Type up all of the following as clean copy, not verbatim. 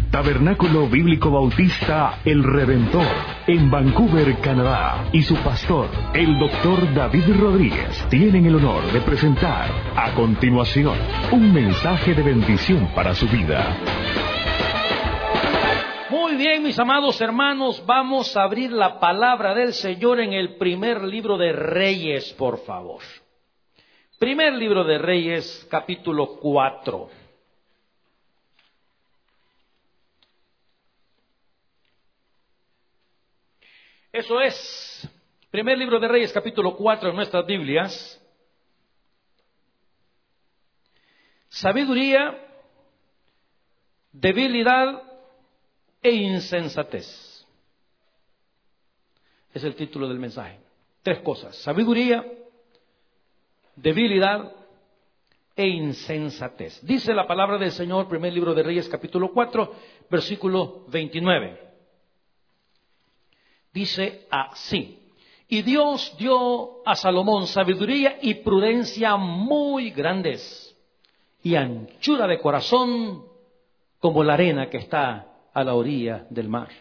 Tabernáculo Bíblico Bautista El Redentor, en Vancouver, Canadá, y su pastor, el Dr. David Rodríguez, tienen el honor de presentar a continuación un mensaje de bendición para su vida. Muy bien, mis amados hermanos, vamos a abrir la palabra del Señor en el primer libro de Reyes, por favor. Primer libro de Reyes, capítulo 4. Eso es, primer libro de Reyes, capítulo 4 en nuestras Biblias. Sabiduría, debilidad e insensatez. Es el título del mensaje. Tres cosas: sabiduría, debilidad e insensatez. Dice la palabra del Señor, primer libro de Reyes, capítulo 4, versículo 29. Dice así: y Dios dio a Salomón sabiduría y prudencia muy grandes, y anchura de corazón como la arena que está a la orilla del mar.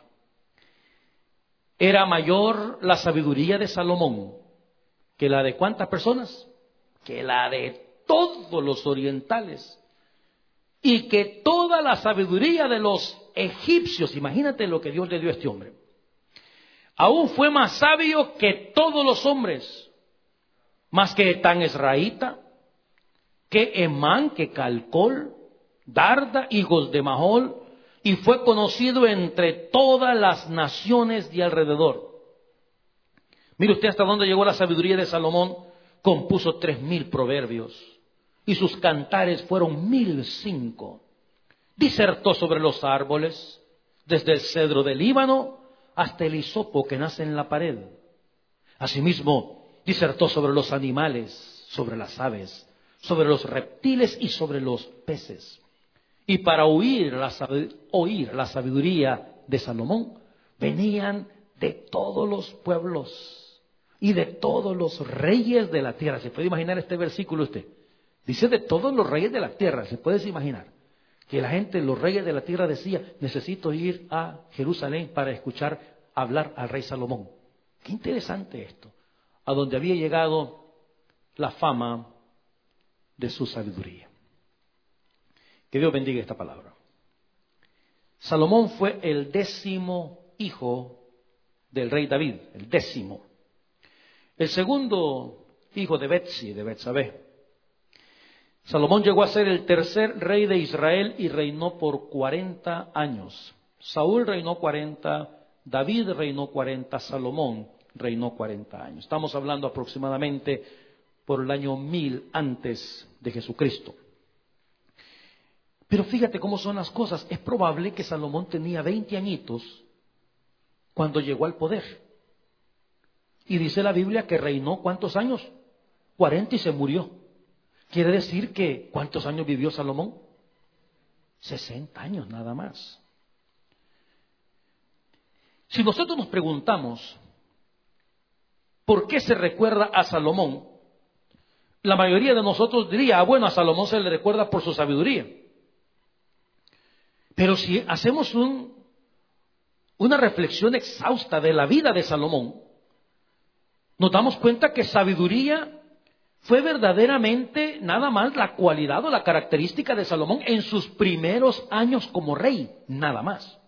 Era mayor la sabiduría de Salomón que la de ¿cuántas personas? Que la de todos los orientales, y que toda la sabiduría de los egipcios. Imagínate lo que Dios le dio a este hombre. Aún fue más sabio que todos los hombres, más que Etán Esraíta, que Emán, que Calcol, Darda, hijos de Mahol, y fue conocido entre todas las naciones de alrededor. Mire usted hasta dónde llegó la sabiduría de Salomón. Compuso 3000 proverbios, y sus cantares fueron 1005. Disertó sobre los árboles, desde el cedro del Líbano hasta el hisopo que nace en la pared. Asimismo, disertó sobre los animales, sobre las aves, sobre los reptiles y sobre los peces. Y para oír la sabiduría de Salomón, venían de todos los pueblos y de todos los reyes de la tierra. ¿Se puede imaginar este versículo usted? Dice de todos los reyes de la tierra. ¿Se puede imaginar? Que la gente, los reyes de la tierra, decía: necesito ir a Jerusalén para escuchar hablar al rey Salomón. Qué interesante esto, a donde había llegado la fama de su sabiduría. Que Dios bendiga esta palabra. Salomón fue el 10º hijo del rey David, el 10º. El segundo hijo de Betsabé. Salomón llegó a ser el tercer rey de Israel y reinó por 40 años. Saúl reinó 40, David reinó 40, Salomón reinó 40 años. Estamos hablando aproximadamente por el año 1000 antes de Jesucristo. Pero fíjate cómo son las cosas. Es probable que Salomón tenía 20 añitos cuando llegó al poder. Y dice la Biblia que reinó ¿cuántos años? 40 y se murió. Quiere decir que ¿cuántos años vivió Salomón? 60 años nada más. Si nosotros nos preguntamos ¿por qué se recuerda a Salomón? La mayoría de nosotros diría: bueno, a Salomón se le recuerda por su sabiduría. Pero si hacemos una reflexión exhausta de la vida de Salomón, nos damos cuenta que sabiduría fue verdaderamente nada más la cualidad o la característica de Salomón en sus primeros años como rey, nada más.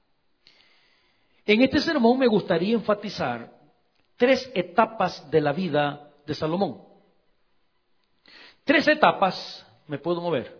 En este sermón me gustaría enfatizar 3 etapas de la vida de Salomón. 3 etapas, ¿me puedo mover?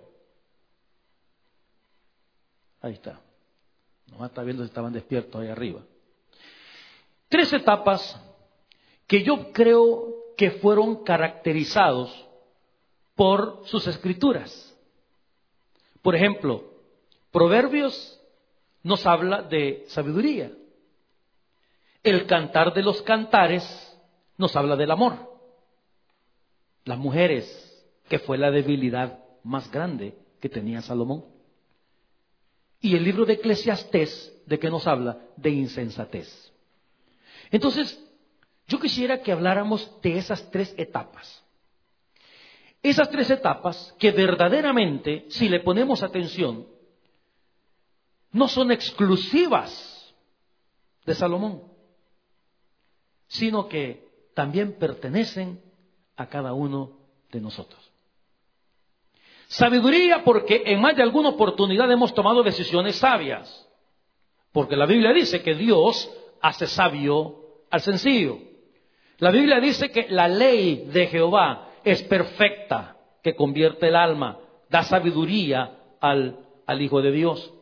Ahí está. No está viendo si estaban despiertos ahí arriba. 3 etapas que yo creo que fueron caracterizados por sus escrituras. Por ejemplo, Proverbios nos habla de sabiduría. El Cantar de los Cantares nos habla del amor. Las mujeres, que fue la debilidad más grande que tenía Salomón. Y el libro de Eclesiastés, ¿de qué nos habla? De insensatez. Entonces, yo quisiera que habláramos de esas 3 etapas. Esas 3 etapas que verdaderamente, si le ponemos atención, no son exclusivas de Salomón, sino que también pertenecen a cada uno de nosotros. Sabiduría porque en más de alguna oportunidad hemos tomado decisiones sabias. Porque la Biblia dice que Dios hace sabio al sencillo. La Biblia dice que la ley de Jehová es perfecta, que convierte el alma, da sabiduría al Hijo de Dios.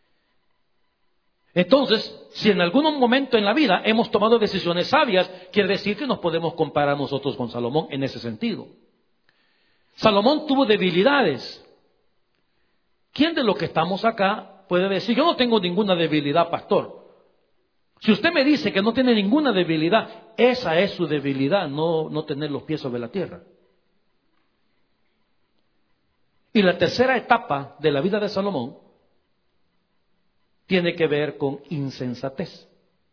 Entonces, si en algún momento en la vida hemos tomado decisiones sabias, quiere decir que nos podemos comparar nosotros con Salomón en ese sentido. Salomón tuvo debilidades. ¿Quién de los que estamos acá puede decir, yo no tengo ninguna debilidad, pastor? Si usted me dice que no tiene ninguna debilidad, esa es su debilidad, no tener los pies sobre la tierra. Y la tercera etapa de la vida de Salomón tiene que ver con insensatez.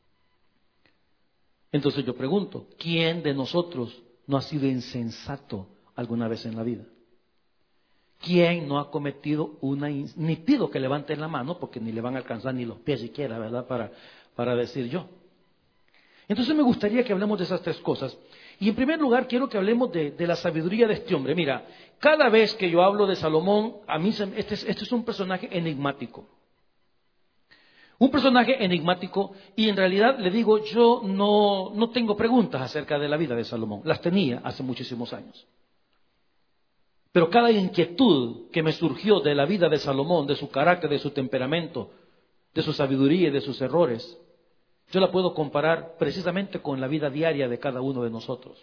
Entonces yo pregunto, ¿quién de nosotros no ha sido insensato alguna vez en la vida? ¿Quién no ha cometido ni pido que levanten la mano porque ni le van a alcanzar ni los pies siquiera, ¿verdad? Para decir yo. Entonces me gustaría que hablemos de esas tres cosas. Y en primer lugar quiero que hablemos de la sabiduría de este hombre. Mira, cada vez que yo hablo de Salomón, a mí este es un personaje enigmático. Un personaje enigmático, y en realidad le digo, yo no tengo preguntas acerca de la vida de Salomón. Las tenía hace muchísimos años. Pero cada inquietud que me surgió de la vida de Salomón, de su carácter, de su temperamento, de su sabiduría y de sus errores, yo la puedo comparar precisamente con la vida diaria de cada uno de nosotros.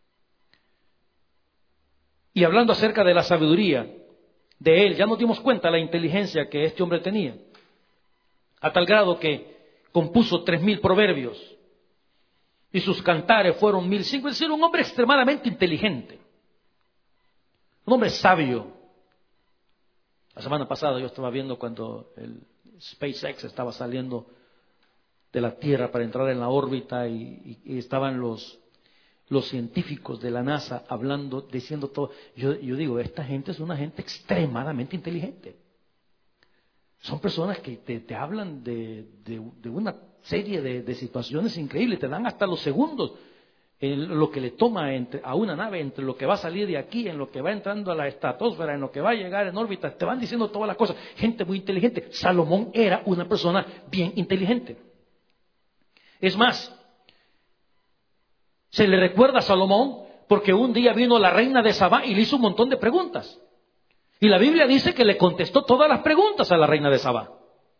Y hablando acerca de la sabiduría de él, ya nos dimos cuenta de la inteligencia que este hombre tenía, a tal grado que compuso 3,000 proverbios y sus cantares fueron 1,500, es decir, un hombre extremadamente inteligente, un hombre sabio. La semana pasada yo estaba viendo cuando el SpaceX estaba saliendo de la Tierra para entrar en la órbita y estaban los científicos de la NASA hablando, diciendo todo. Yo digo, esta gente es una gente extremadamente inteligente. Son personas que te hablan de una serie de situaciones increíbles, te dan hasta los segundos, en lo que le toma a una nave, entre lo que va a salir de aquí, en lo que va entrando a la estratosfera, en lo que va a llegar en órbita, te van diciendo todas las cosas. Gente muy inteligente. Salomón era una persona bien inteligente. Es más, se le recuerda a Salomón porque un día vino la reina de Sabá y le hizo un montón de preguntas. Y la Biblia dice que le contestó todas las preguntas a la reina de Sabá.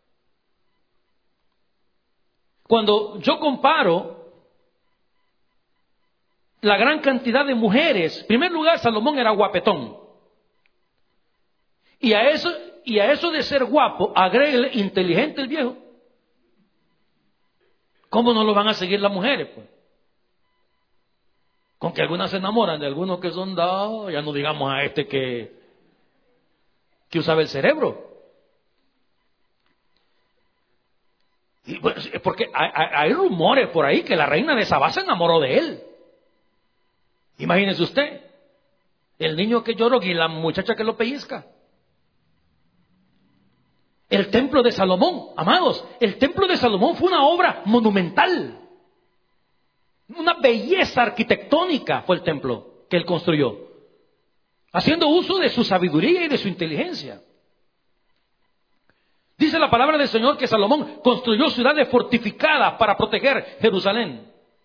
Cuando yo comparo la gran cantidad de mujeres, en primer lugar, Salomón era guapetón. Y a eso de ser guapo, agréguele inteligente el viejo. ¿Cómo no lo van a seguir las mujeres, pues? Con que algunas se enamoran de algunos que son dados, ya no digamos a este que usaba el cerebro. Y bueno, porque hay rumores por ahí que la reina de Sabá se enamoró de él. Imagínese usted, el niño que lloró y la muchacha que lo pellizca. El templo de Salomón, amados, el templo de Salomón fue una obra monumental. Una belleza arquitectónica fue el templo que él construyó, haciendo uso de su sabiduría y de su inteligencia. Dice la palabra del Señor que Salomón construyó ciudades fortificadas para proteger Jerusalén.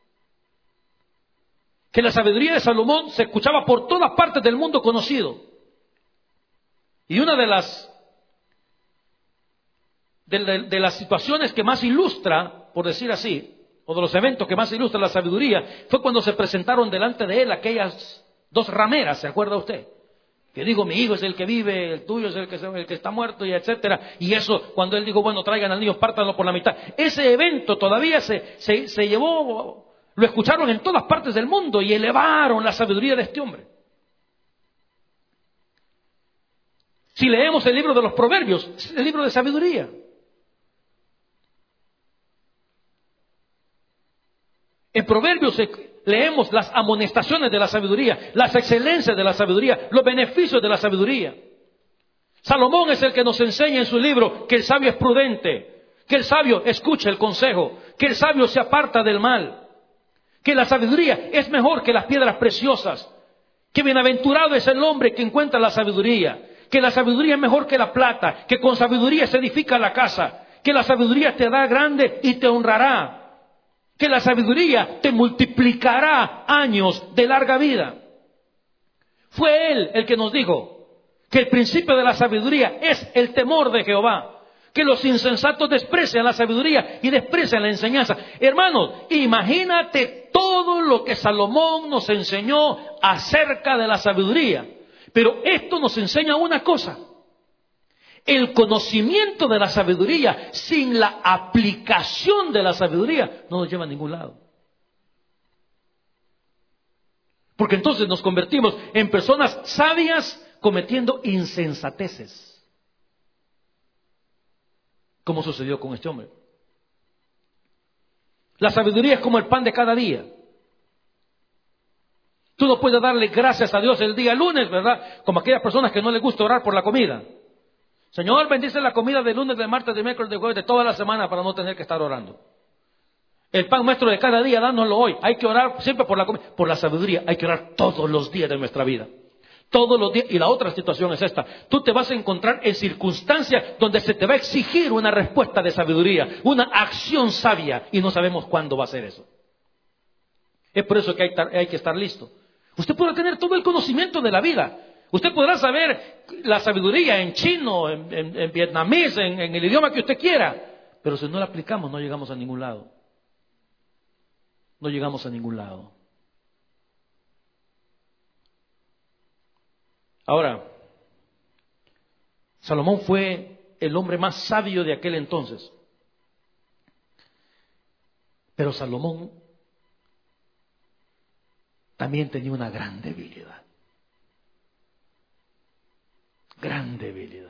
Que la sabiduría de Salomón se escuchaba por todas partes del mundo conocido. Y una de las situaciones que más ilustra, por decir así, o de los eventos que más ilustran la sabiduría, fue cuando se presentaron delante de él aquellas 2 rameras, ¿se acuerda usted? Que dijo, mi hijo es el que vive, el tuyo es el que está muerto, y etcétera. Y eso, cuando él dijo, bueno, traigan al niño, pártanlo por la mitad. Ese evento todavía se llevó, lo escucharon en todas partes del mundo y elevaron la sabiduría de este hombre. Si leemos el libro de los Proverbios, es el libro de sabiduría. En Proverbios leemos las amonestaciones de la sabiduría, las excelencias de la sabiduría, los beneficios de la sabiduría. Salomón es el que nos enseña en su libro que el sabio es prudente, que el sabio escucha el consejo, que el sabio se aparta del mal, que la sabiduría es mejor que las piedras preciosas, que bienaventurado es el hombre que encuentra la sabiduría, que la sabiduría es mejor que la plata, que con sabiduría se edifica la casa, que la sabiduría te da grande y te honrará, que la sabiduría te multiplicará años de larga vida. Fue él el que nos dijo que el principio de la sabiduría es el temor de Jehová, que los insensatos desprecian la sabiduría y desprecian la enseñanza. Hermanos, imagínate todo lo que Salomón nos enseñó acerca de la sabiduría. Pero esto nos enseña una cosa: el conocimiento de la sabiduría sin la aplicación de la sabiduría no nos lleva a ningún lado. Porque entonces nos convertimos en personas sabias cometiendo insensateces, como sucedió con este hombre. La sabiduría es como el pan de cada día. Tú no puedes darle gracias a Dios el día lunes, ¿verdad? Como aquellas personas que no les gusta orar por la comida. Señor, bendice la comida de lunes, de martes, de miércoles, de jueves, de toda la semana para no tener que estar orando. El pan nuestro de cada día, dánoslo hoy. Hay que orar siempre por la comida, por la sabiduría. Hay que orar todos los días de nuestra vida. Todos los días. Y la otra situación es esta: tú te vas a encontrar en circunstancias donde se te va a exigir una respuesta de sabiduría, una acción sabia, y no sabemos cuándo va a ser eso. Es por eso que hay que estar listo. Usted podrá tener todo el conocimiento de la vida. Usted podrá saber la sabiduría en chino, en vietnamés, en el idioma que usted quiera. Pero si no la aplicamos, no llegamos a ningún lado. No llegamos a ningún lado. Ahora, Salomón fue el hombre más sabio de aquel entonces. Pero Salomón también tenía una gran debilidad. Gran debilidad.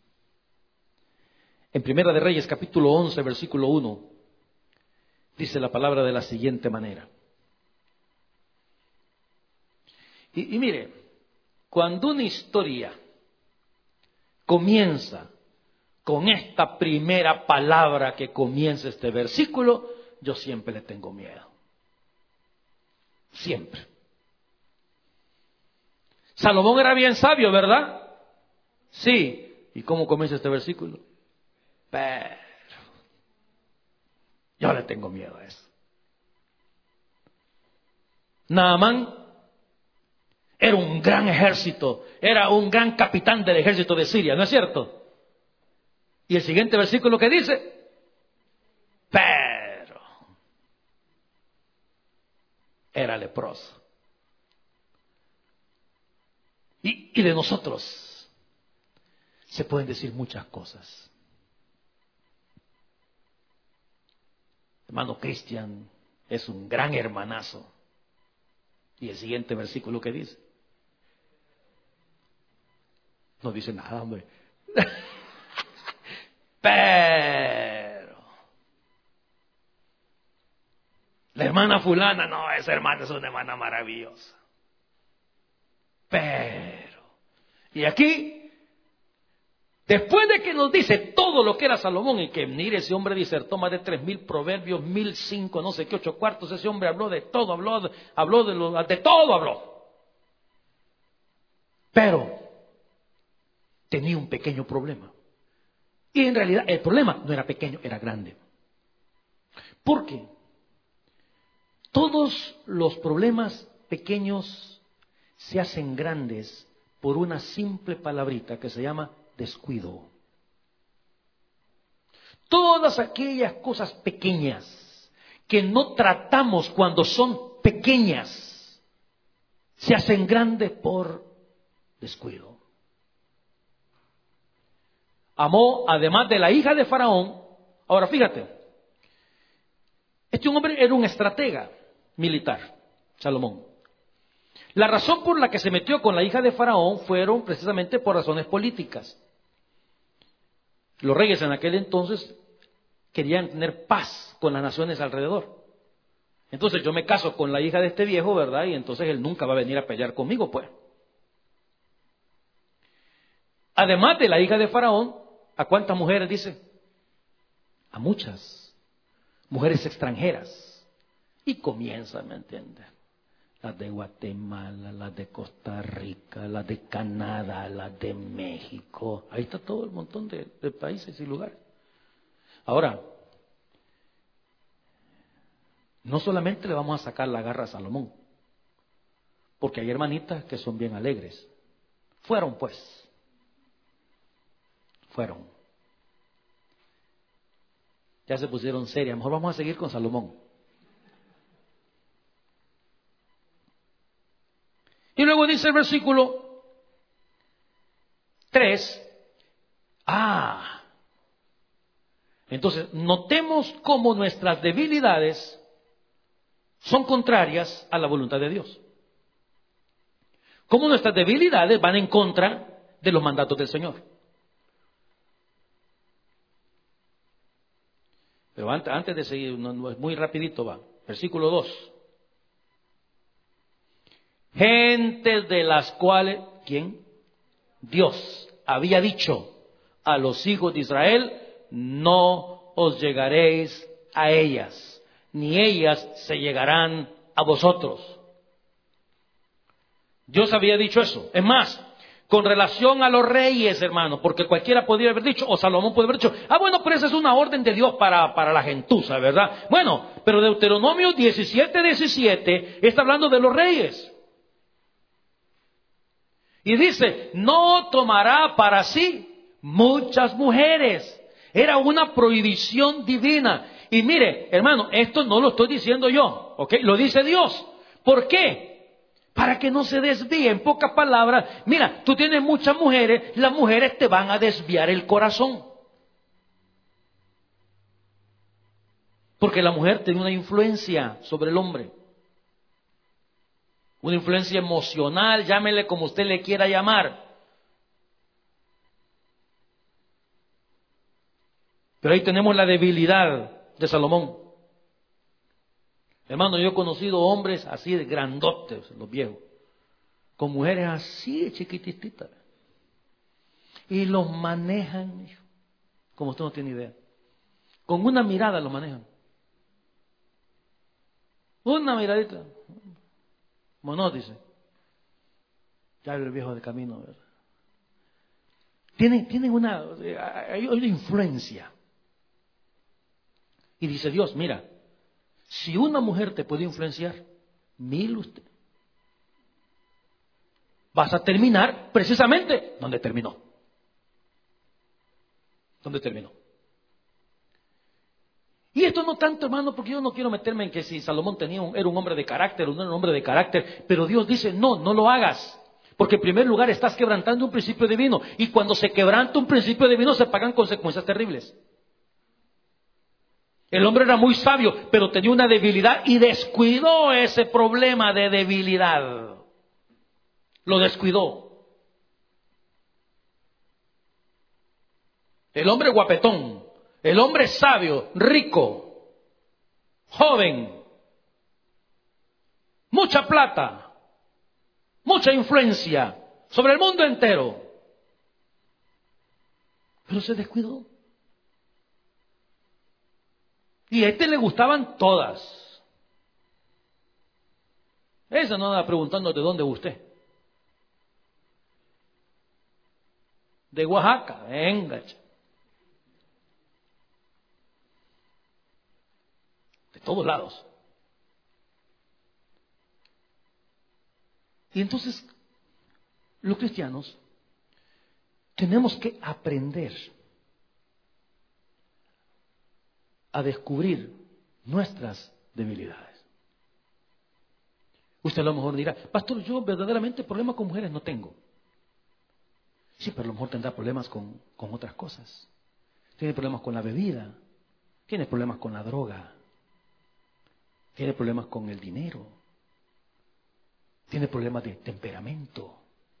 En Primera de Reyes, capítulo 11, versículo 1, dice la palabra de la siguiente manera. Y mire, cuando una historia comienza con esta primera palabra que comienza este versículo, yo siempre le tengo miedo. Siempre. Salomón era bien sabio, ¿verdad? Sí. ¿Y cómo comienza este versículo? Pero yo le tengo miedo a eso. Naamán era un gran ejército, era un gran capitán del ejército de Siria, ¿no es cierto? Y el siguiente versículo que dice, pero era leproso. Y de nosotros se pueden decir muchas cosas. Hermano Cristian es un gran hermanazo. Y el siguiente versículo que dice, no dice nada, hombre. Pero la hermana fulana, no, esa hermana es una hermana maravillosa. Pero, y aquí, después de que nos dice todo lo que era Salomón, y que mire, ese hombre disertó más de 3,000 proverbios, 1,005, no sé qué, 8 cuartos, ese hombre habló de todo, de todo habló. Pero tenía un pequeño problema. Y en realidad el problema no era pequeño, era grande. Porque todos los problemas pequeños se hacen grandes por una simple palabrita que se llama descuido. Todas aquellas cosas pequeñas que no tratamos cuando son pequeñas se hacen grandes por descuido. Amó, además de la hija de Faraón. Ahora fíjate, este hombre era un estratega militar, Salomón. La razón por la que se metió con la hija de Faraón fueron precisamente por razones políticas. Los reyes en aquel entonces querían tener paz con las naciones alrededor. Entonces yo me caso con la hija de este viejo, ¿verdad? Y entonces él nunca va a venir a pelear conmigo, pues. Además de la hija de Faraón, ¿a cuántas mujeres dice? A muchas mujeres extranjeras. Y comienza, ¿me entiendes? Las de Guatemala, las de Costa Rica, las de Canadá, las de México. Ahí está todo el montón de países y lugares. Ahora, no solamente le vamos a sacar la garra a Salomón, porque hay hermanitas que son bien alegres. Fueron. Ya se pusieron serias. Mejor vamos a seguir con Salomón. Y luego dice el versículo 3. Entonces, notemos cómo nuestras debilidades son contrarias a la voluntad de Dios. Cómo nuestras debilidades van en contra de los mandatos del Señor. Pero antes de seguir, muy rapidito va. Versículo 2. Gentes de las cuales, ¿quién? Dios había dicho a los hijos de Israel, no os llegaréis a ellas, ni ellas se llegarán a vosotros. Dios había dicho eso. Es más, con relación a los reyes, hermano, porque cualquiera podría haber dicho, o Salomón podría haber dicho, bueno, pero esa es una orden de Dios para la gentuza, ¿verdad? Bueno, pero Deuteronomio 17:17 está hablando de los reyes. Y dice, no tomará para sí muchas mujeres. Era una prohibición divina. Y mire, hermano, esto no lo estoy diciendo yo, ¿ok? Lo dice Dios. ¿Por qué? Para que no se desvíe. En pocas palabras, mira, tú tienes muchas mujeres, las mujeres te van a desviar el corazón. Porque la mujer tiene una influencia sobre el hombre. Una influencia emocional, llámele como usted le quiera llamar. Pero ahí tenemos la debilidad de Salomón. Hermano, yo he conocido hombres así de grandotes, los viejos, con mujeres así de chiquititas. Y los manejan, como usted no tiene idea. Con una mirada los manejan. Una miradita. Monó, dice. Ya el viejo de camino, ¿verdad? Tienen hay una influencia. Y dice Dios, mira, si una mujer te puede influenciar, mire usted. Vas a terminar precisamente donde terminó. Y esto no tanto, hermano, porque yo no quiero meterme en que si Salomón era un hombre de carácter o no era un hombre de carácter, pero Dios dice, no lo hagas. Porque en primer lugar estás quebrantando un principio divino. Y cuando se quebranta un principio divino se pagan consecuencias terribles. El hombre era muy sabio, pero tenía una debilidad y descuidó ese problema de debilidad. Lo descuidó. El hombre guapetón, el hombre sabio, rico, joven, mucha plata, mucha influencia sobre el mundo entero. Pero se descuidó. Y a este le gustaban todas. Esa no anda preguntando de dónde es usted. De Oaxaca, venga. De todos lados. Y entonces, los cristianos tenemos que aprender a descubrir nuestras debilidades. Usted a lo mejor dirá, pastor, yo verdaderamente problemas con mujeres no tengo. Sí, pero a lo mejor tendrá problemas con otras cosas. Tiene problemas con la bebida, tiene problemas con la droga, tiene problemas con el dinero, tiene problemas de temperamento.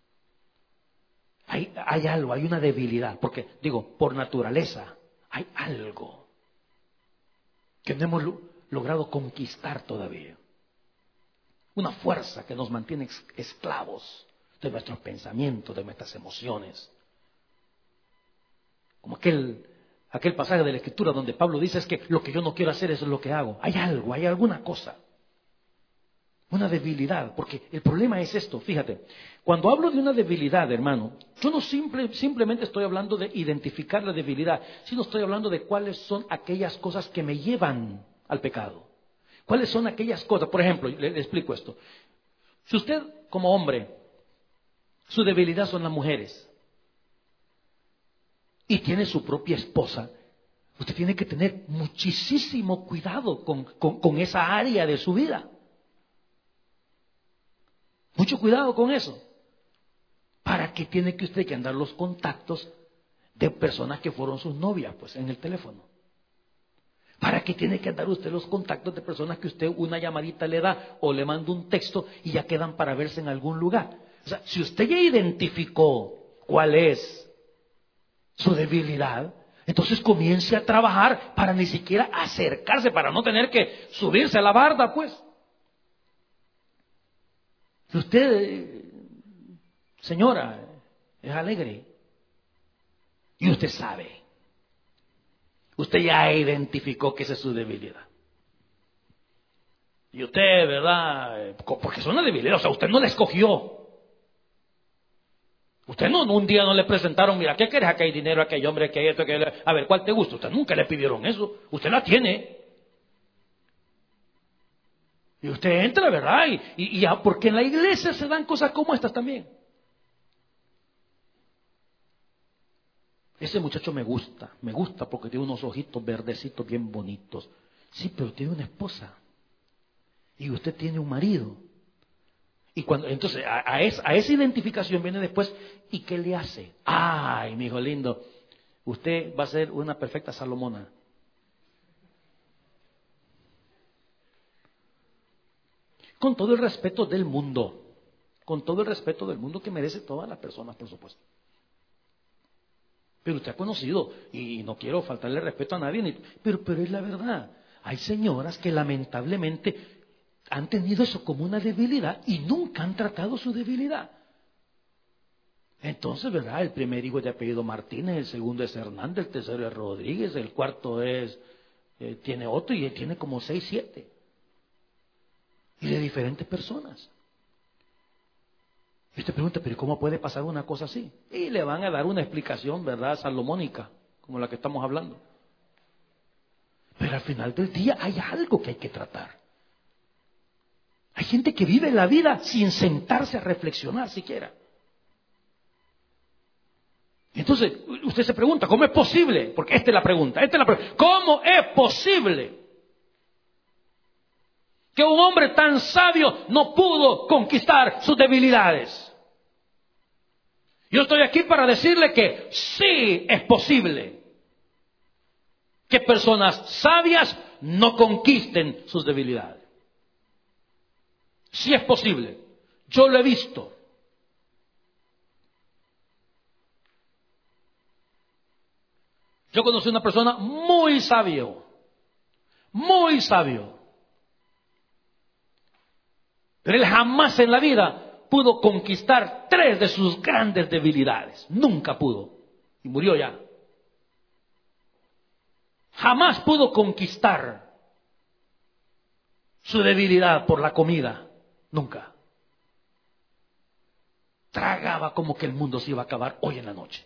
Hay algo, hay una debilidad, porque digo, por naturaleza, hay algo que no hemos logrado conquistar todavía. Una fuerza que nos mantiene esclavos de nuestros pensamientos, de nuestras emociones. Como aquel pasaje de la Escritura donde Pablo dice es que lo que yo no quiero hacer eso es lo que hago. Hay algo, hay alguna cosa. Una debilidad, porque el problema es esto, fíjate, cuando hablo de una debilidad, hermano, yo no simplemente estoy hablando de identificar la debilidad, sino estoy hablando de cuáles son aquellas cosas que me llevan al pecado. ¿Cuáles son aquellas cosas? Por ejemplo, le explico esto. Si usted, como hombre, su debilidad son las mujeres, y tiene su propia esposa, usted tiene que tener muchísimo cuidado con esa área de su vida. Mucho cuidado con eso. ¿Para qué tiene que usted que andar los contactos de personas que fueron sus novias, pues, en el teléfono? ¿Para qué tiene que andar usted los contactos de personas que usted una llamadita le da o le manda un texto y ya quedan para verse en algún lugar? O sea, si usted ya identificó cuál es su debilidad, entonces comience a trabajar para ni siquiera acercarse, para no tener que subirse a la barda, pues. Si usted, señora, es alegre y usted sabe, usted ya identificó que esa es su debilidad. Y usted, ¿verdad? Porque es una debilidad, o sea, usted no la escogió. Usted no, un día no le presentaron, mira, ¿qué quieres? Aquí hay dinero, aquí hay hombre, aquí hay esto, aquí hay... A ver, ¿cuál te gusta? Usted nunca le pidieron eso, usted la tiene. Y usted entra, ¿verdad? Y porque en la iglesia se dan cosas como estas también. Ese muchacho me gusta porque tiene unos ojitos verdecitos bien bonitos. Sí, pero tiene una esposa. Y usted tiene un marido. Y cuando entonces a esa identificación viene después, ¿y qué le hace? Ay, mi hijo lindo, usted va a ser una perfecta Salomona. Con todo el respeto del mundo, que merece todas las personas, por supuesto. Pero usted ha conocido, y no quiero faltarle respeto a nadie, pero es la verdad. Hay señoras que lamentablemente han tenido eso como una debilidad y nunca han tratado su debilidad. Entonces, ¿verdad? El primer hijo es de apellido Martínez, el segundo es Hernández, el tercero es Rodríguez, el cuarto tiene otro y él tiene como 6, 7. Y de diferentes personas. Y usted pregunta, ¿pero cómo puede pasar una cosa así? Y le van a dar una explicación, ¿verdad? Salomónica, como la que estamos hablando. Pero al final del día hay algo que hay que tratar. Hay gente que vive la vida sin sentarse a reflexionar siquiera. Entonces, usted se pregunta, ¿cómo es posible? Porque esta es la pregunta. ¿Cómo es posible que un hombre tan sabio no pudo conquistar sus debilidades? Yo estoy aquí para decirle que sí es posible que personas sabias no conquisten sus debilidades. Sí es posible. Yo lo he visto. Yo conocí a una persona muy sabio. Pero él jamás en la vida pudo conquistar 3 de sus grandes debilidades. Nunca pudo. Y murió ya. Jamás pudo conquistar su debilidad por la comida. Nunca. Tragaba como que el mundo se iba a acabar hoy en la noche.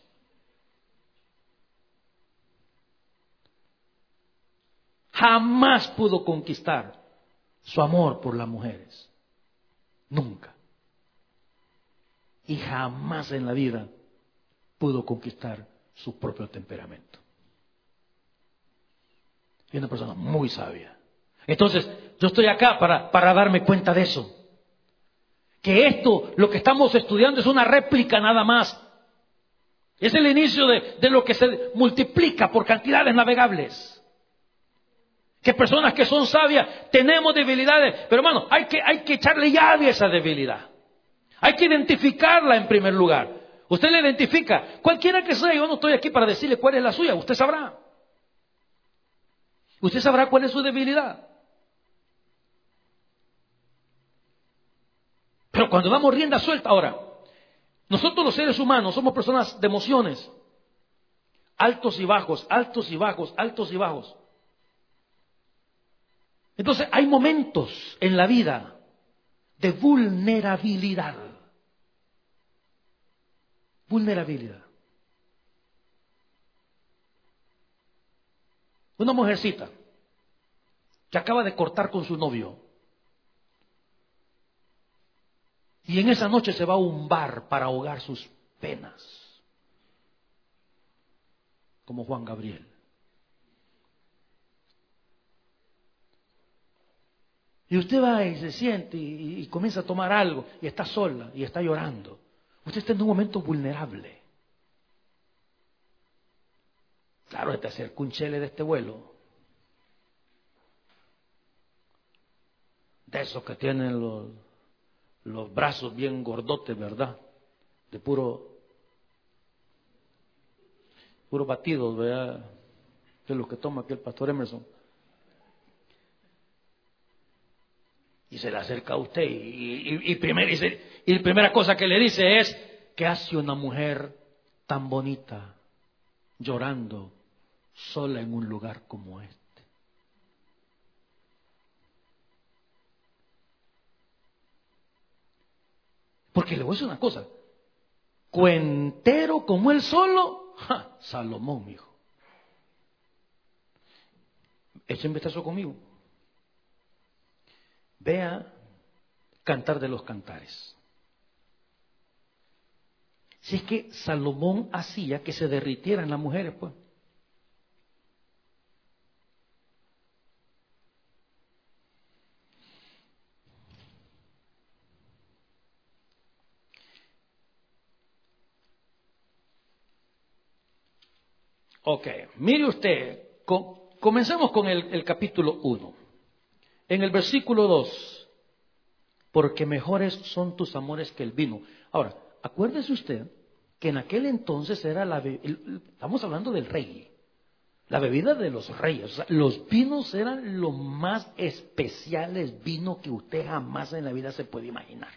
Jamás pudo conquistar su amor por las mujeres. Nunca. Y jamás en la vida pudo conquistar su propio temperamento. Y una persona muy sabia. Entonces, yo estoy acá para darme cuenta de eso. Que esto, lo que estamos estudiando, es una réplica nada más. Es el inicio de lo que se multiplica por cantidades navegables. Que personas que son sabias tenemos debilidades, pero hermano, hay que echarle llave a esa debilidad. Hay que identificarla en primer lugar. Usted la identifica, cualquiera que sea. Yo no estoy aquí para decirle cuál es la suya. Usted sabrá. Usted sabrá cuál es su debilidad. Pero cuando damos rienda suelta, ahora, nosotros los seres humanos somos personas de emociones. altos y bajos, altos y bajos, altos y bajos. Entonces hay momentos en la vida de vulnerabilidad. Vulnerabilidad. Una mujercita que acaba de cortar con su novio y en esa noche se va a un bar para ahogar sus penas, como Juan Gabriel. Y usted va y se siente y comienza a tomar algo y está sola y está llorando. Usted está en un momento vulnerable. Claro, te acerca un chele de este vuelo, de esos que tienen los brazos bien gordotes, ¿verdad? De puro batidos, ¿verdad? De lo que toma aquí el pastor Emerson. Y se le acerca a usted y primera cosa que le dice es: ¿qué hace una mujer tan bonita llorando sola en un lugar como este? Porque le voy a decir una cosa, cuentero como él solo, Salomón, mijo. Echen un vistazo conmigo. Vea Cantar de los Cantares. Si es que Salomón hacía que se derritieran las mujeres, pues. Ok, mire usted, comencemos con el capítulo 1. En el versículo 2, porque mejores son tus amores que el vino. Ahora, acuérdese usted que en aquel entonces era estamos hablando del rey, la bebida de los reyes. O sea, los vinos eran los más especiales vinos que usted jamás en la vida se puede imaginar.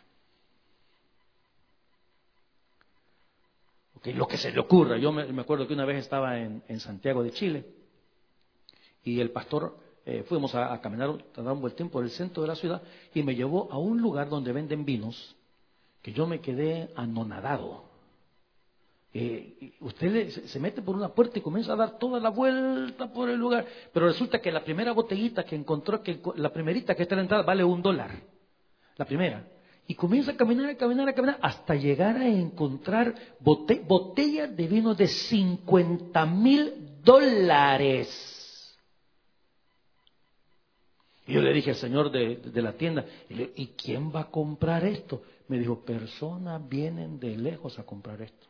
Okay, lo que se le ocurra. Yo me acuerdo que una vez estaba en Santiago de Chile y el pastor, fuimos a caminar, a dar un buen tiempo por el centro de la ciudad y me llevó a un lugar donde venden vinos que yo me quedé anonadado. Usted se mete por una puerta y comienza a dar toda la vuelta por el lugar, pero resulta que la primera botellita que encontró, la primerita que está en la entrada, vale $1, la primera. Y comienza a caminar, hasta llegar a encontrar botellas de vino de $50,000. Y yo le dije al señor de la tienda, ¿y quién va a comprar esto? Me dijo, personas vienen de lejos a comprar esto.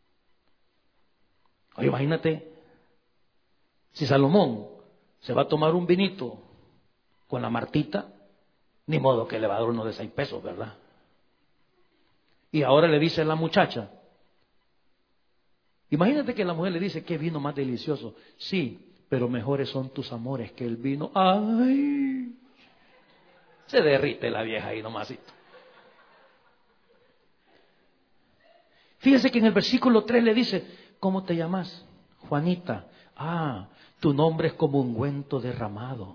Oye, imagínate, si Salomón se va a tomar un vinito con la Martita, ni modo que le va a dar uno de $6, ¿verdad? Y ahora le dice a la muchacha, imagínate que la mujer le dice, qué vino más delicioso. Sí, pero mejores son tus amores que el vino. ¡Ay! Se derrite la vieja ahí nomasito. Fíjense que en el versículo 3 le dice, ¿cómo te llamas? Juanita. Ah, tu nombre es como ungüento derramado.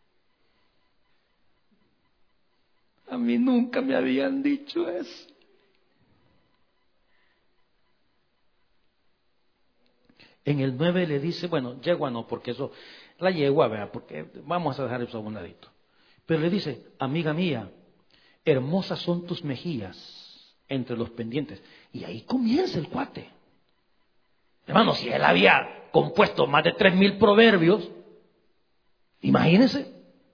A mí nunca me habían dicho eso. En el 9 le dice, bueno, yegua no, porque eso, la yegua, vea, porque vamos a dejar eso a un ladito. Pero le dice, amiga mía, hermosas son tus mejillas entre los pendientes. Y ahí comienza el cuate. Hermano, si él había compuesto más de 3,000 proverbios, imagínense.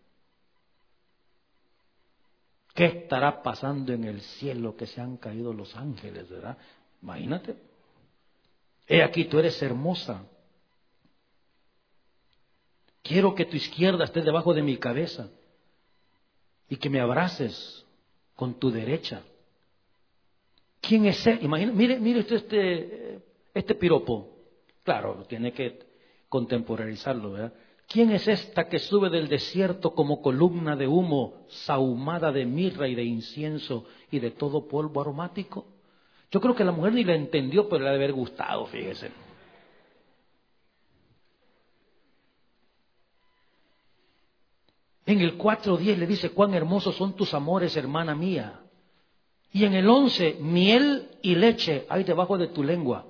¿Qué estará pasando en el cielo que se han caído los ángeles, verdad? Imagínate. He aquí, tú eres hermosa. Quiero que tu izquierda esté debajo de mi cabeza y que me abraces con tu derecha. ¿Quién es él? Mire usted este piropo. Claro, tiene que contemporaneizarlo, ¿verdad? ¿Quién es esta que sube del desierto como columna de humo, sahumada de mirra y de incienso y de todo polvo aromático? Yo creo que la mujer ni la entendió, pero le ha de haber gustado, fíjese. En el 4:10 le dice, cuán hermosos son tus amores, hermana mía. Y en el 11, miel y leche hay debajo de tu lengua.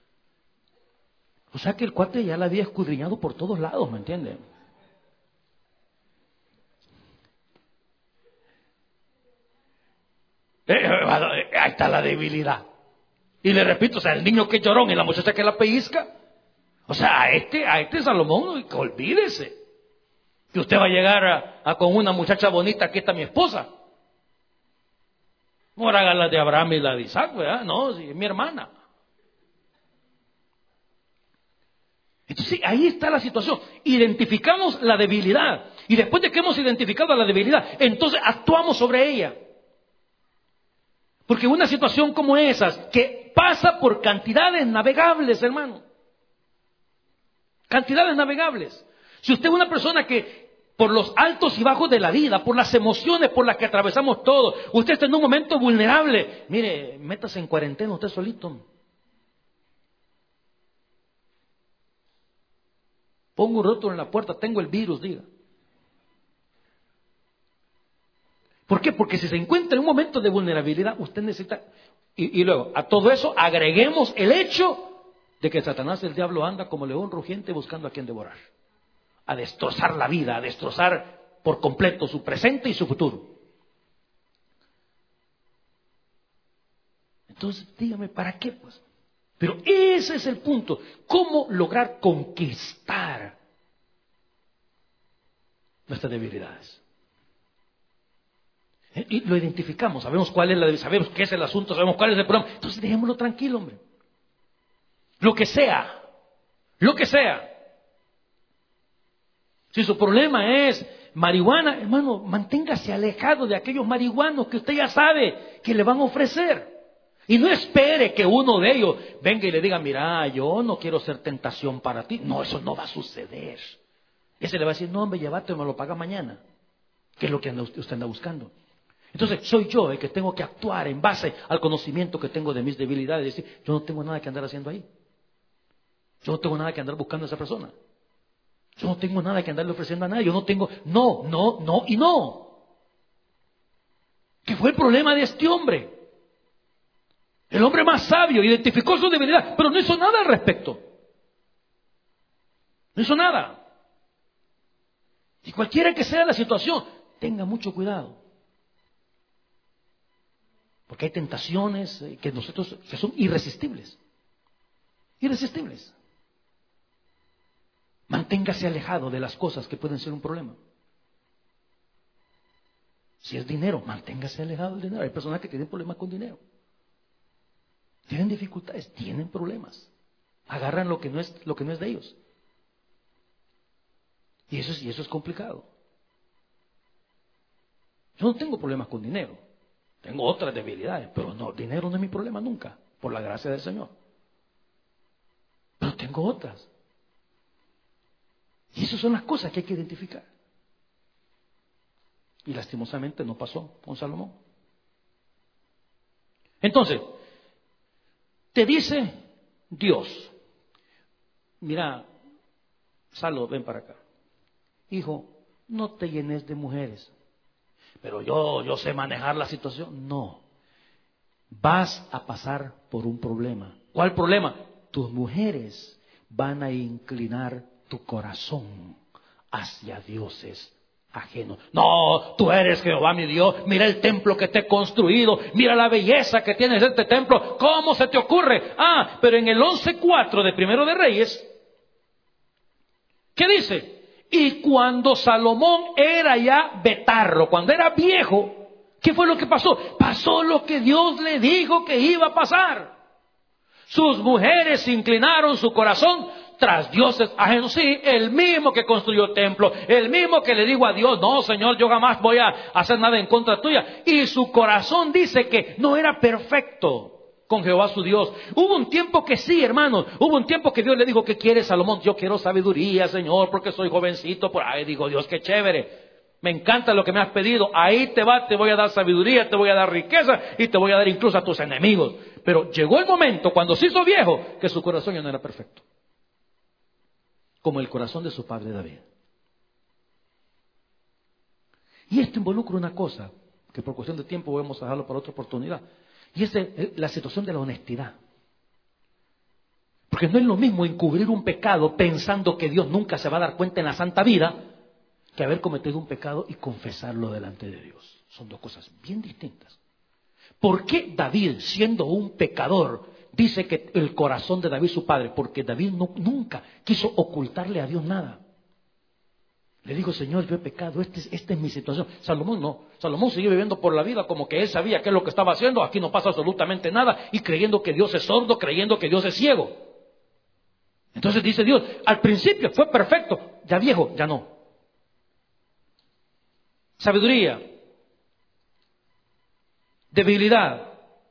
O sea que el cuate ya la había escudriñado por todos lados, ¿me entienden? Ahí está la debilidad. Y le repito, o sea, el niño que es llorón y la muchacha que la pellizca. O sea, a este Salomón, olvídese. Que usted va a llegar con una muchacha bonita, aquí está mi esposa. No haga la de Abraham y la de Isaac, ¿verdad? No, sí, es mi hermana. Entonces, ahí está la situación. Identificamos la debilidad. Y después de que hemos identificado la debilidad, entonces actuamos sobre ella. Porque una situación como esas, que pasa por cantidades navegables, hermano. Cantidades navegables. Si usted es una persona que por los altos y bajos de la vida, por las emociones por las que atravesamos todos, usted está en un momento vulnerable, mire, métase en cuarentena usted solito. Ponga un rótulo en la puerta, tengo el virus, diga. ¿Por qué? Porque si se encuentra en un momento de vulnerabilidad, usted necesita... Y luego, a todo eso agreguemos el hecho de que Satanás, el diablo, anda como león rugiente buscando a quien devorar. A destrozar la vida, a destrozar por completo su presente y su futuro. Entonces, dígame, ¿para qué? Pues? Pero ese es el punto. ¿Cómo lograr conquistar nuestras debilidades? Y lo identificamos, sabemos cuál es la debilidad, sabemos qué es el asunto, sabemos cuál es el problema. Entonces, dejémoslo tranquilo, hombre. Lo que sea, lo que sea. Si su problema es marihuana, hermano, manténgase alejado de aquellos marihuanos que usted ya sabe que le van a ofrecer. Y no espere que uno de ellos venga y le diga, mira, yo no quiero ser tentación para ti. No, eso no va a suceder. Ese le va a decir, no, hombre, llévate, me lo paga mañana. ¿Qué es lo que usted anda buscando? Entonces, soy yo el que tengo que actuar en base al conocimiento que tengo de mis debilidades. Es decir, yo no tengo nada que andar haciendo ahí. Yo no tengo nada que andar buscando a esa persona. Yo no tengo nada que andarle ofreciendo a nadie. Yo no tengo, no y no. ¿Qué fue el problema de este hombre? El hombre más sabio identificó su debilidad, pero no hizo nada al respecto. No hizo nada. Y cualquiera que sea la situación, tenga mucho cuidado. Porque hay tentaciones que son irresistibles. Irresistibles. Manténgase alejado de las cosas que pueden ser un problema. Si es dinero, manténgase alejado del dinero. Hay personas que tienen problemas con dinero. Tienen dificultades, tienen problemas. Agarran lo que no es de ellos. Y eso es complicado. Yo no tengo problemas con dinero. Tengo otras debilidades, pero no, dinero no es mi problema nunca, por la gracia del Señor. Pero tengo otras. Y esas son las cosas que hay que identificar. Y lastimosamente no pasó con Salomón. Entonces, te dice Dios, mira, Salo, ven para acá. Hijo, no te llenes de mujeres. Pero yo sé manejar la situación. No. Vas a pasar por un problema. ¿Cuál problema? Tus mujeres van a inclinar tu corazón hacia dioses ajenos. No, tú eres Jehová mi Dios. Mira el templo que te he construido. Mira la belleza que tienes este templo. ¿Cómo se te ocurre? Pero en el 11:4 de Primero de Reyes, ¿qué dice? Y cuando Salomón era ya betarro, cuando era viejo, ¿qué fue lo que pasó? Pasó lo que Dios le dijo que iba a pasar. Sus mujeres inclinaron su corazón tras dioses ajenos. Sí, el mismo que construyó el templo, el mismo que le dijo a Dios, no, Señor, yo jamás voy a hacer nada en contra tuya. Y su corazón dice que no era perfecto con Jehová su Dios. Hubo un tiempo que sí, hermanos. Hubo un tiempo que Dios le dijo, ¿qué quiere Salomón? Yo quiero sabiduría, Señor, porque soy jovencito. Por ahí digo, Dios, qué chévere. Me encanta lo que me has pedido. Ahí te voy a dar sabiduría, te voy a dar riqueza y te voy a dar incluso a tus enemigos. Pero llegó el momento, cuando se hizo viejo, que su corazón ya no era perfecto. Como el corazón de su padre David. Y esto involucra una cosa, que por cuestión de tiempo vamos a dejarlo para otra oportunidad. Y es la situación de la honestidad. Porque no es lo mismo encubrir un pecado pensando que Dios nunca se va a dar cuenta en la santa vida, que haber cometido un pecado y confesarlo delante de Dios. Son dos cosas bien distintas. ¿Por qué David, siendo un pecador, dice que el corazón de David su padre? Porque David nunca quiso ocultarle a Dios nada. Le dijo, Señor, yo he pecado, esta es mi situación. Salomón no. Salomón siguió viviendo por la vida como que él sabía qué es lo que estaba haciendo. Aquí no pasa absolutamente nada. Y creyendo que Dios es sordo, creyendo que Dios es ciego. Entonces dice Dios, al principio fue perfecto. Ya viejo, ya no. Sabiduría. Debilidad.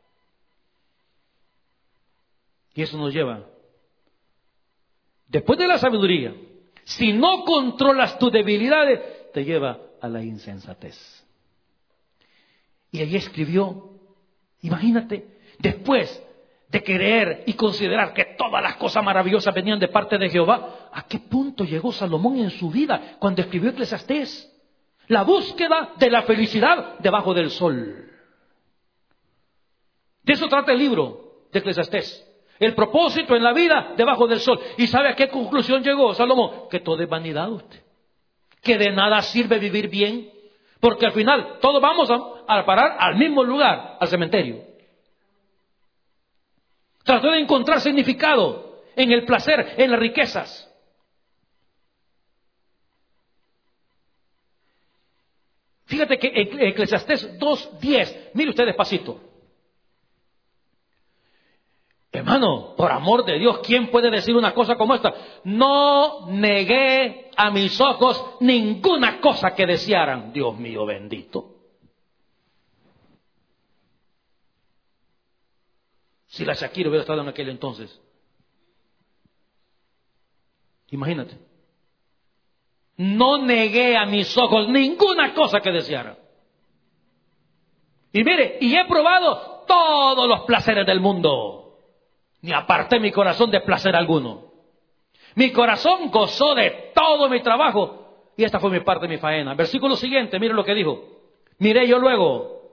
Y eso nos lleva. Después de la sabiduría, si no controlas tus debilidades, te lleva a la insensatez. Y allí escribió, imagínate, después de creer y considerar que todas las cosas maravillosas venían de parte de Jehová, ¿a qué punto llegó Salomón en su vida cuando escribió Eclesiastés? La búsqueda de la felicidad debajo del sol. De eso trata el libro de Eclesiastés. El propósito en la vida debajo del sol. ¿Y sabe a qué conclusión llegó Salomón? Que todo es vanidad usted. Que de nada sirve vivir bien. Porque al final todos vamos a parar al mismo lugar, al cementerio. Trató de encontrar significado en el placer, en las riquezas. Fíjate que en Eclesiastés 2:10, mire usted despacito. Hermano, por amor de Dios, ¿quién puede decir una cosa como esta? No negué a mis ojos ninguna cosa que desearan. Dios mío bendito. Si la Shakira hubiera estado en aquel entonces. Imagínate. No negué a mis ojos ninguna cosa que deseara. Y mire, y he probado todos los placeres del mundo. Ni aparté mi corazón de placer alguno. Mi corazón gozó de todo mi trabajo. Y esta fue mi parte de mi faena. Versículo siguiente, mire lo que dijo. Miré yo luego.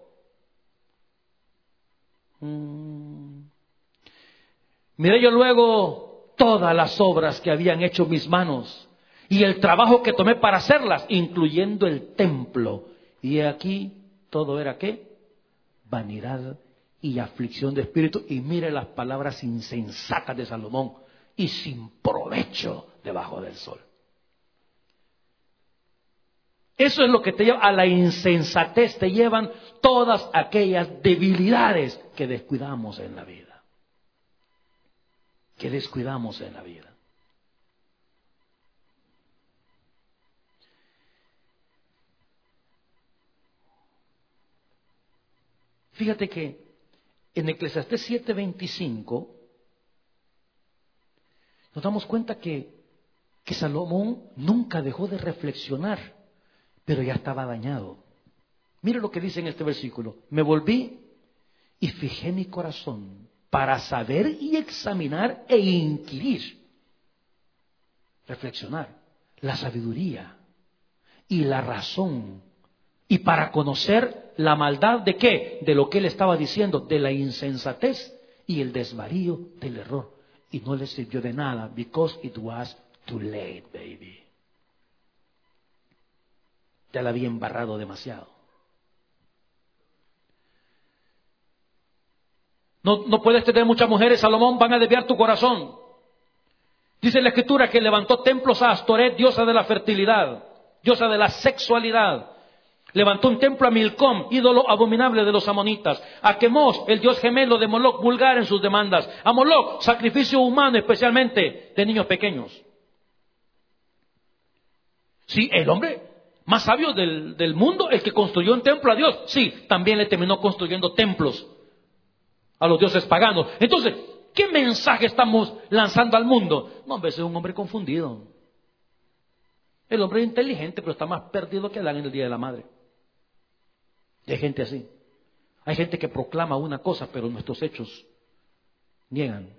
Miré yo luego todas las obras que habían hecho mis manos. Y el trabajo que tomé para hacerlas, incluyendo el templo. Y aquí todo era ¿qué? Vanidad y aflicción de espíritu. Y mire las palabras insensatas de Salomón. Y sin provecho debajo del sol. Eso es lo que te lleva a la insensatez. Te llevan todas aquellas debilidades que descuidamos en la vida. Que descuidamos en la vida. Fíjate que en Eclesiastés 7:25 nos damos cuenta que Salomón nunca dejó de reflexionar, pero ya estaba dañado. Mire lo que dice en este versículo. Me volví y fijé mi corazón para saber y examinar e inquirir, reflexionar la sabiduría y la razón. Y para conocer la maldad de qué, de lo que él estaba diciendo, de la insensatez y el desvarío del error. Y no le sirvió de nada, because it was too late, baby. Ya la había embarrado demasiado. No puedes tener muchas mujeres, Salomón, van a desviar tu corazón. Dice la Escritura que levantó templos a Astoret, diosa de la fertilidad, diosa de la sexualidad. Levantó un templo a Milcom, ídolo abominable de los amonitas. A Quemos, el dios gemelo de Moloc, vulgar en sus demandas. A Moloc, sacrificio humano, especialmente de niños pequeños. Sí, el hombre más sabio del mundo, el que construyó un templo a Dios, sí, también le terminó construyendo templos a los dioses paganos. Entonces, ¿qué mensaje estamos lanzando al mundo? No, a veces es un hombre confundido. El hombre es inteligente, pero está más perdido que Adán en el Día de la Madre. Y hay gente así. Hay gente que proclama una cosa, pero nuestros hechos niegan.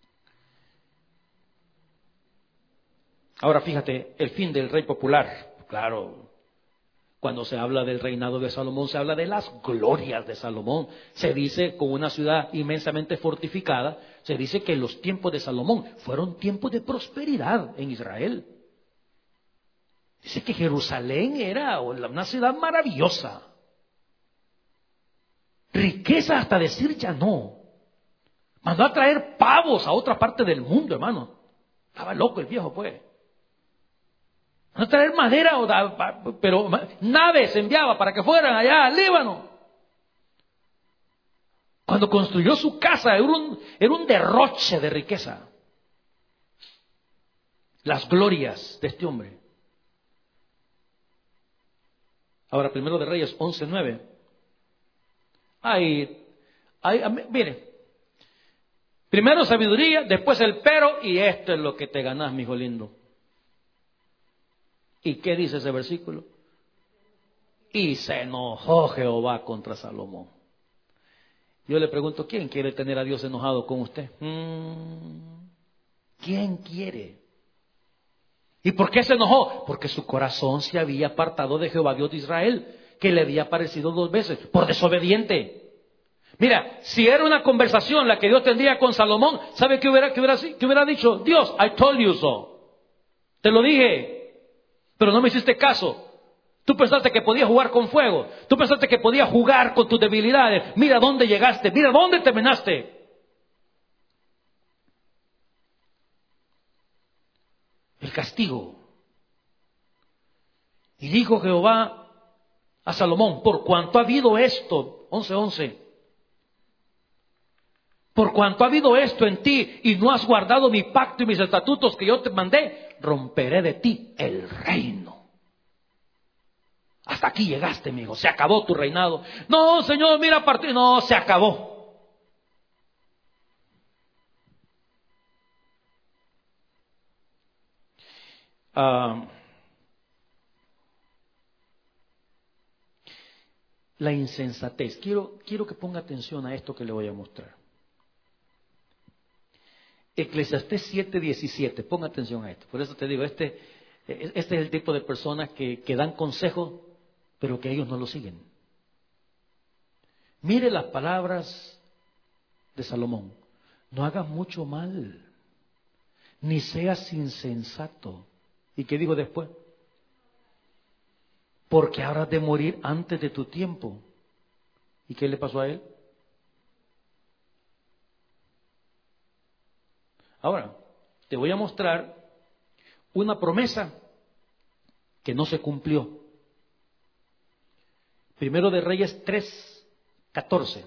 Ahora fíjate, el fin del rey popular. Claro, cuando se habla del reinado de Salomón, se habla de las glorias de Salomón. Se dice, con una ciudad inmensamente fortificada, se dice que los tiempos de Salomón fueron tiempos de prosperidad en Israel. Dice que Jerusalén era una ciudad maravillosa. Riqueza hasta decir ya no. Mandó a traer pavos a otra parte del mundo, hermano. Estaba loco el viejo, pues. Mandó a traer madera, pero naves enviaba para que fueran allá al Líbano. Cuando construyó su casa era un derroche de riqueza. Las glorias de este hombre. Ahora, Primero de Reyes 11:9. Mire. Primero sabiduría, después el pero, y esto es lo que te ganás, mi hijo lindo. ¿Y qué dice ese versículo? Y se enojó Jehová contra Salomón. Yo le pregunto, ¿quién quiere tener a Dios enojado con usted? ¿Quién quiere? ¿Y por qué se enojó? Porque su corazón se había apartado de Jehová Dios de Israel, que le había aparecido 2 veces, por desobediente. Mira, si era una conversación la que Dios tendría con Salomón, ¿sabe qué hubiera dicho? Dios, I told you so. Te lo dije, pero no me hiciste caso. Tú pensaste que podías jugar con fuego. Tú pensaste que podías jugar con tus debilidades. Mira dónde llegaste, mira dónde terminaste. El castigo. Y dijo Jehová a Salomón, por cuanto ha habido esto, 11:11. Por cuanto ha habido esto en ti y no has guardado mi pacto y mis estatutos que yo te mandé, romperé de ti el reino. Hasta aquí llegaste, amigo. Se acabó tu reinado. No, Señor, mira, no, se acabó. La insensatez. Quiero que ponga atención a esto que le voy a mostrar. Eclesiastés 7:17, ponga atención a esto. Por eso te digo, este es el tipo de personas que dan consejos, pero que ellos no lo siguen. Mire las palabras de Salomón. No hagas mucho mal, ni seas insensato. ¿Y qué dijo después? Porque habrás de morir antes de tu tiempo. ¿Y qué le pasó a él? Ahora, te voy a mostrar una promesa que no se cumplió. Primero de Reyes 3:14.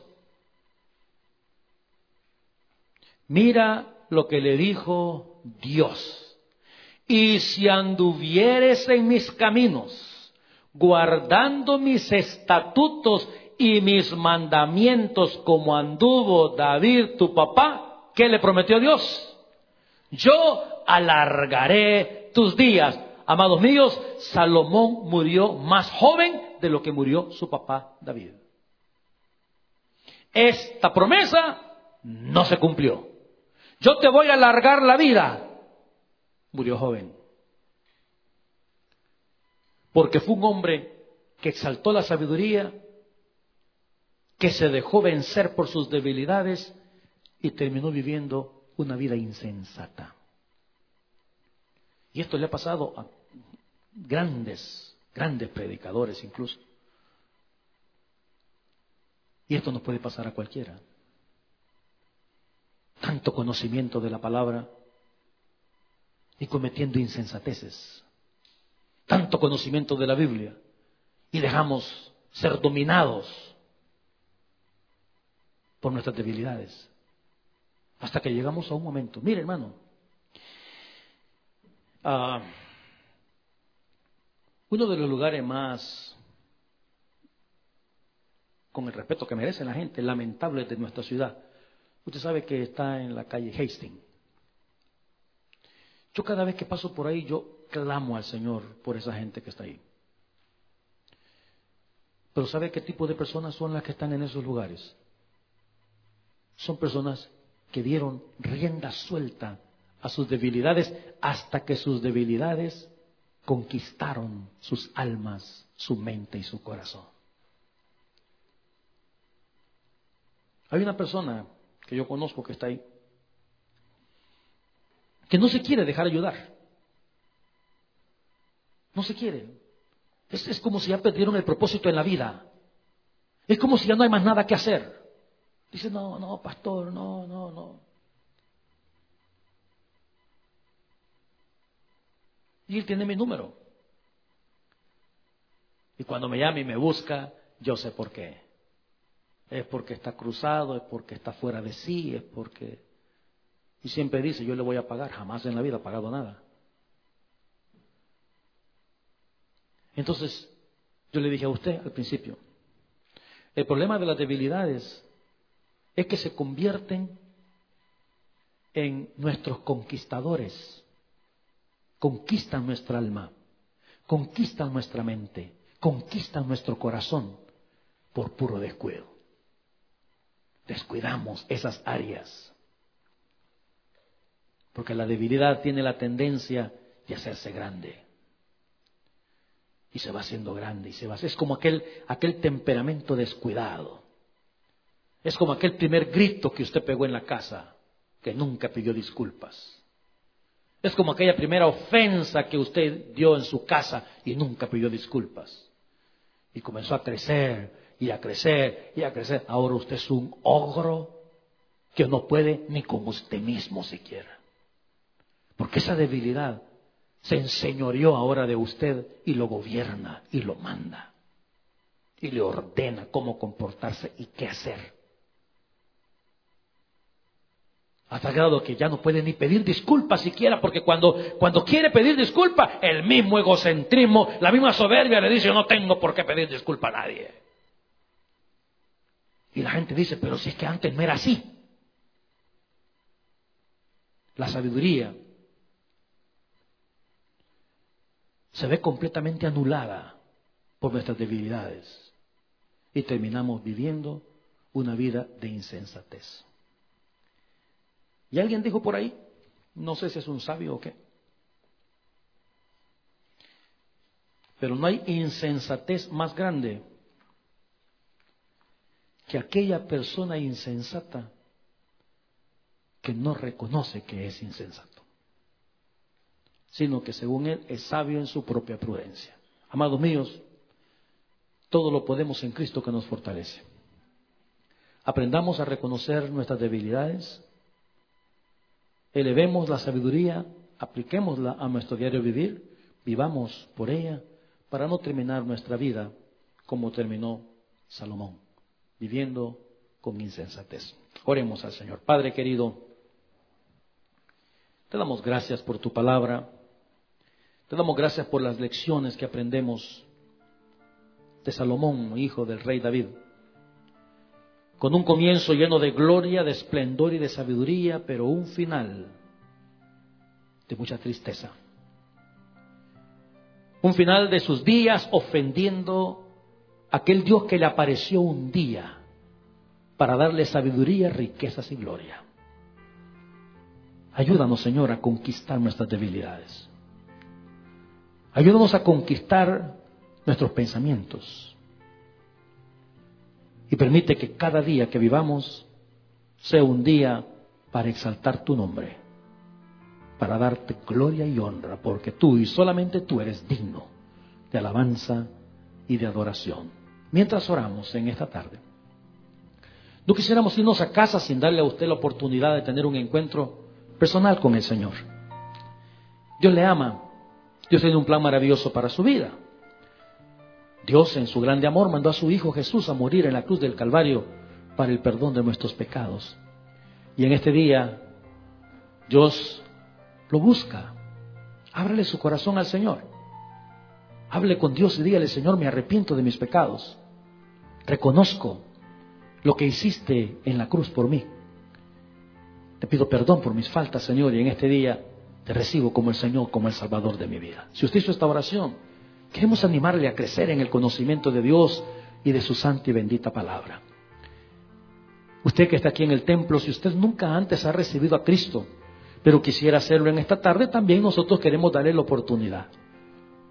Mira lo que le dijo Dios. Y si anduvieres en mis caminos, guardando mis estatutos y mis mandamientos como anduvo David tu papá, ¿qué le prometió Dios? Yo alargaré tus días. Amados míos, Salomón murió más joven de lo que murió su papá David. Esta promesa no se cumplió. Yo te voy a alargar la vida. Murió joven. Porque fue un hombre que exaltó la sabiduría, que se dejó vencer por sus debilidades y terminó viviendo una vida insensata. Y esto le ha pasado a grandes predicadores incluso. Y esto nos puede pasar a cualquiera. Tanto conocimiento de la palabra y cometiendo insensateces. Tanto conocimiento de la Biblia y dejamos ser dominados por nuestras debilidades. Hasta que llegamos a un momento. Mire, hermano, uno de los lugares más, con el respeto que merece la gente, lamentables de nuestra ciudad, usted sabe que está en la calle Hastings. Yo cada vez que paso por ahí, yo clamo al Señor por esa gente que está ahí. Pero ¿sabe qué tipo de personas son las que están en esos lugares? Son personas que dieron rienda suelta a sus debilidades hasta que sus debilidades conquistaron sus almas, su mente y su corazón. Hay una persona que yo conozco que está ahí, que no se quiere dejar ayudar. No se quiere. Es como si ya perdieron el propósito en la vida. Es como si ya no hay más nada que hacer. Dice, no, pastor, no. Y él tiene mi número. Y cuando me llama y me busca, yo sé por qué. Es porque está cruzado, es porque está fuera de sí, es porque... Y siempre dice, yo le voy a pagar. Jamás en la vida ha pagado nada. Entonces, yo le dije a usted al principio, el problema de las debilidades es que se convierten en nuestros conquistadores. Conquistan nuestra alma, conquistan nuestra mente, conquistan nuestro corazón por puro descuido. Descuidamos esas áreas. Porque la debilidad tiene la tendencia de hacerse grande. Y se va haciendo grande, es como aquel temperamento descuidado. Es como aquel primer grito que usted pegó en la casa, que nunca pidió disculpas. Es como aquella primera ofensa que usted dio en su casa y nunca pidió disculpas. Y comenzó a crecer, y a crecer, y a crecer. Ahora usted es un ogro que no puede ni con usted mismo siquiera. Porque esa debilidad se enseñoreó ahora de usted y lo gobierna y lo manda. Y le ordena cómo comportarse y qué hacer. Hasta el grado que ya no puede ni pedir disculpas siquiera, porque cuando quiere pedir disculpas, el mismo egocentrismo, la misma soberbia le dice, yo no tengo por qué pedir disculpas a nadie. Y la gente dice, pero si es que antes no era así. La sabiduría se ve completamente anulada por nuestras debilidades y terminamos viviendo una vida de insensatez. Y alguien dijo por ahí, no sé si es un sabio o qué, pero no hay insensatez más grande que aquella persona insensata que no reconoce que es insensato, sino que según él es sabio en su propia prudencia. Amados míos, todo lo podemos en Cristo que nos fortalece. Aprendamos a reconocer nuestras debilidades, elevemos la sabiduría, apliquémosla a nuestro diario vivir, vivamos por ella para no terminar nuestra vida como terminó Salomón, viviendo con insensatez. Oremos al Señor. Padre querido, te damos gracias por tu palabra, te damos gracias por las lecciones que aprendemos de Salomón, hijo del rey David, con un comienzo lleno de gloria, de esplendor y de sabiduría, pero un final de mucha tristeza. Un final de sus días ofendiendo a aquel Dios que le apareció un día para darle sabiduría, riquezas y gloria. Ayúdanos, Señor, a conquistar nuestras debilidades. Ayúdanos a conquistar nuestros pensamientos. Y permite que cada día que vivamos sea un día para exaltar tu nombre, para darte gloria y honra, porque tú y solamente tú eres digno de alabanza y de adoración. Mientras oramos en esta tarde, no quisiéramos irnos a casa sin darle a usted la oportunidad de tener un encuentro personal con el Señor. Dios le ama. Dios tiene un plan maravilloso para su vida. Dios en su grande amor mandó a su Hijo Jesús a morir en la cruz del Calvario para el perdón de nuestros pecados. Y en este día Dios lo busca. Ábrale su corazón al Señor. Hable con Dios y dígale: Señor, me arrepiento de mis pecados. Reconozco lo que hiciste en la cruz por mí. Te pido perdón por mis faltas, Señor, y en este día te recibo como el Señor, como el Salvador de mi vida. Si usted hizo esta oración, queremos animarle a crecer en el conocimiento de Dios y de su santa y bendita palabra. Usted que está aquí en el templo, si usted nunca antes ha recibido a Cristo, pero quisiera hacerlo en esta tarde, también nosotros queremos darle la oportunidad.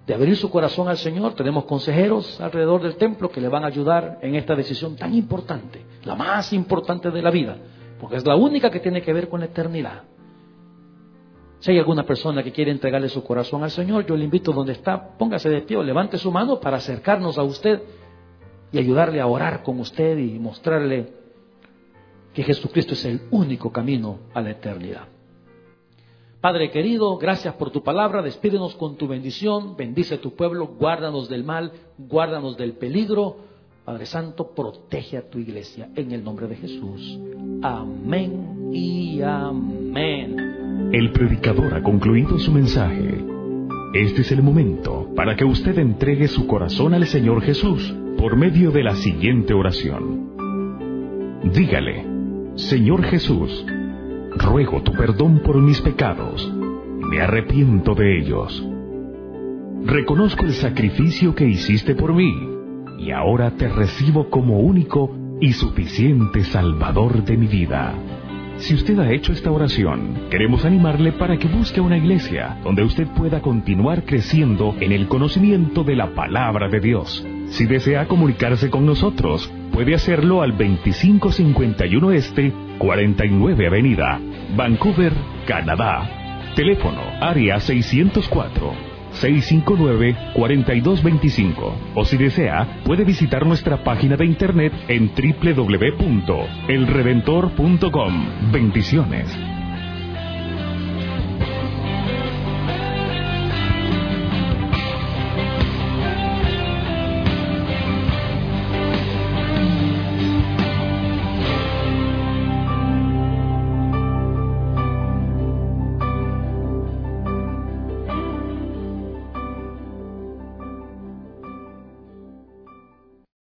de abrir su corazón al Señor. Tenemos consejeros alrededor del templo que le van a ayudar en esta decisión tan importante, la más importante de la vida, porque es la única que tiene que ver con la eternidad. Si hay alguna persona que quiere entregarle su corazón al Señor, yo le invito donde está, póngase de pie o levante su mano para acercarnos a usted y ayudarle a orar con usted y mostrarle que Jesucristo es el único camino a la eternidad. Padre querido, gracias por tu palabra, despídenos con tu bendición, bendice a tu pueblo, guárdanos del mal, guárdanos del peligro. Padre Santo, protege a tu iglesia en el nombre de Jesús. Amén y amén. El predicador ha concluido su mensaje. Este es el momento para que usted entregue su corazón al Señor Jesús por medio de la siguiente oración. Dígale: Señor Jesús, ruego tu perdón por mis pecados, me arrepiento de ellos. Reconozco el sacrificio que hiciste por mí y ahora te recibo como único y suficiente Salvador de mi vida. Si usted ha hecho esta oración, queremos animarle para que busque una iglesia donde usted pueda continuar creciendo en el conocimiento de la palabra de Dios. Si desea comunicarse con nosotros, puede hacerlo al 2551 Este, 49 Avenida, Vancouver, Canadá. Teléfono área 604-659-4225. O si desea, puede visitar nuestra página de internet en www.elredentor.com. Bendiciones.